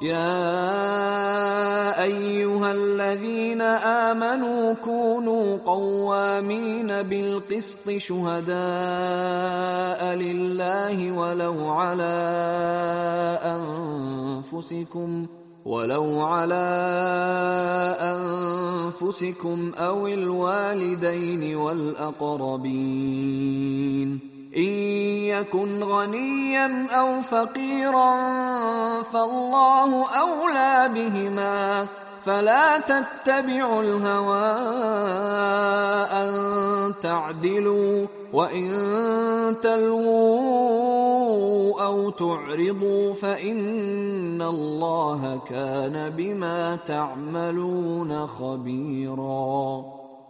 يا أيها الذين آمنوا كونوا قوامين بالقسط شهداء لله ولو على أنفسكم أو الوالدين والأقربين إن يكن غنيا أو فقيرا فالله أولى بهما فلا تتبعوا الهوى أن تعدلوا وإن تلووا أو تعرضوا فإن الله كان بما تعملون خبيرا